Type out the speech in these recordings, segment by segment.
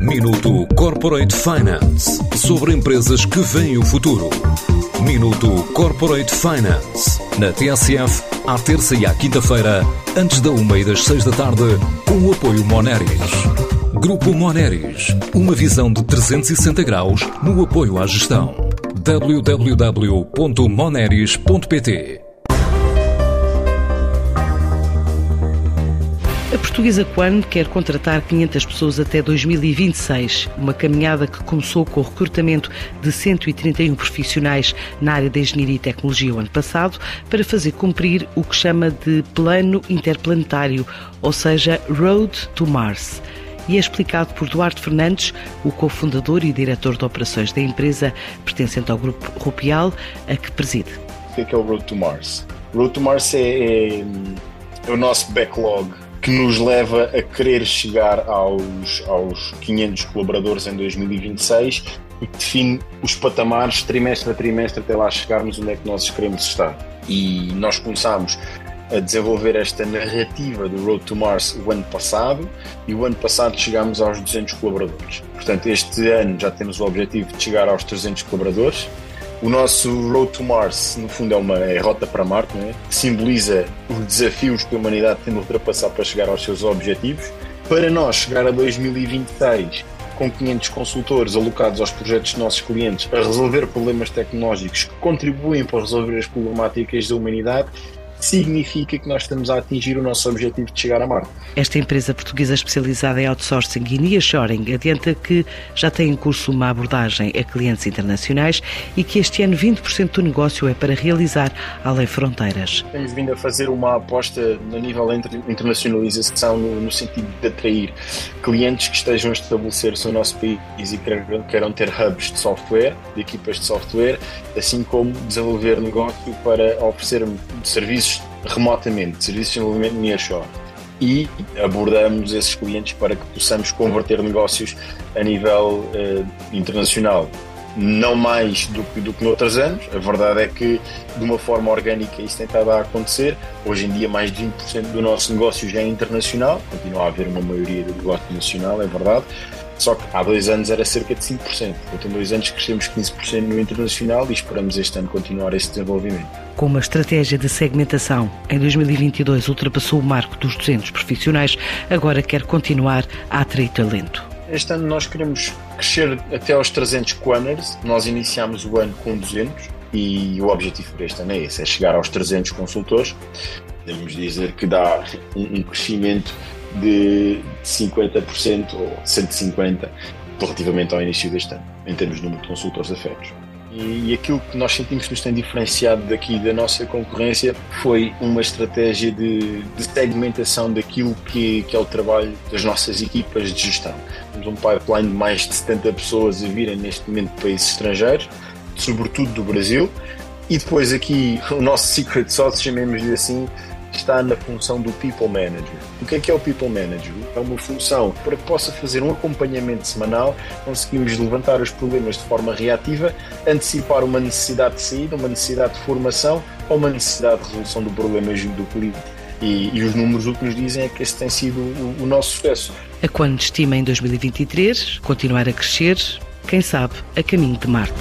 Minuto Corporate Finance, sobre empresas que veem o futuro. Minuto Corporate Finance, na TSF, à terça e à quinta-feira, antes da 1h e das 6 da tarde, com o apoio Moneris. Grupo Moneris, uma visão de 360 graus no apoio à gestão. www.moneris.pt. A portuguesa Quan quer contratar 500 pessoas até 2026, uma caminhada que começou com o recrutamento de 131 profissionais na área da engenharia e tecnologia o ano passado, para fazer cumprir o que chama de Plano Interplanetário, ou seja, Road to Mars. E é explicado por Duarte Fernandes, o cofundador e diretor de operações da empresa, pertencente ao grupo Rupial, a que preside. O que é o Road to Mars? O Road to Mars é o nosso backlog, que nos leva a querer chegar aos 500 colaboradores em 2026 e que define os patamares trimestre a trimestre até lá chegarmos onde é que nós queremos estar. E nós começámos a desenvolver esta narrativa do Road to Mars o ano passado, e o ano passado chegámos aos 200 colaboradores. Portanto, este ano já temos o objetivo de chegar aos 300 colaboradores. O nosso Road to Mars, no fundo, é rota para Marte, não é? Que simboliza os desafios que a humanidade tem de ultrapassar para chegar aos seus objetivos. Para nós chegar a 2026 com 500 consultores alocados aos projetos dos nossos clientes a resolver problemas tecnológicos que contribuem para resolver as problemáticas da humanidade, significa que nós estamos a atingir o nosso objetivo de chegar a Marte. Esta empresa portuguesa especializada em outsourcing e nearshoring adianta que já tem em curso uma abordagem a clientes internacionais e que este ano 20% do negócio é para realizar além fronteiras. Temos vindo a fazer uma aposta no nível de internacionalização no sentido de atrair clientes que estejam a estabelecer-se no nosso país e queiram ter hubs de software, de equipas de software, assim como desenvolver negócio para oferecer serviços remotamente, serviços de desenvolvimento nearshore, e abordamos esses clientes para que possamos converter negócios a nível internacional. Não mais do que noutros anos, a verdade é que de uma forma orgânica isso tem estado a acontecer. Hoje em dia mais de 20% do nosso negócio já é internacional, continua a haver uma maioria do negócio nacional, é verdade, só que há 2 anos era cerca de 5%, portanto em 2 anos crescemos 15% no internacional e esperamos este ano continuar esse desenvolvimento. Com uma estratégia de segmentação, em 2022 ultrapassou o marco dos 200 profissionais, agora quer continuar a atrair talento. Este ano nós queremos crescer até aos 300 Quanners. Nós iniciámos o ano com 200 e o objetivo para este ano é esse, é chegar aos 300 consultores. Podemos dizer que dá um crescimento de 50% ou 150% relativamente ao início deste ano, em termos de número de consultores afetos. E aquilo que nós sentimos que nos tem diferenciado daqui da nossa concorrência foi uma estratégia de segmentação daquilo que é o trabalho das nossas equipas de gestão. Temos um pipeline de mais de 70 pessoas a virem neste momento de países estrangeiros, sobretudo do Brasil, e depois aqui o nosso secret sauce, chamemos-lhe assim, está na função do People Manager. O que é o People Manager? É uma função para que possa fazer um acompanhamento semanal, conseguimos levantar os problemas de forma reativa, antecipar uma necessidade de saída, uma necessidade de formação ou uma necessidade de resolução do problema junto do cliente. E os números o que nos dizem é que esse tem sido o nosso sucesso. A Quan estima em 2023 continuar a crescer, quem sabe, a caminho de Marte.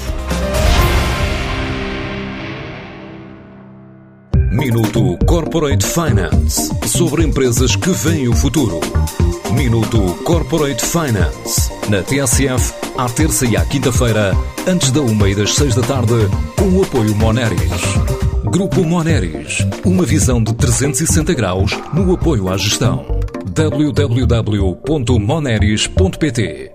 Minuto Corporate Finance, sobre empresas que veem o futuro. Minuto Corporate Finance, na TSF, à terça e à quinta-feira, antes da 1h e das 6 da tarde, com o apoio Moneris. Grupo Moneris, uma visão de 360 graus no apoio à gestão. www.moneris.pt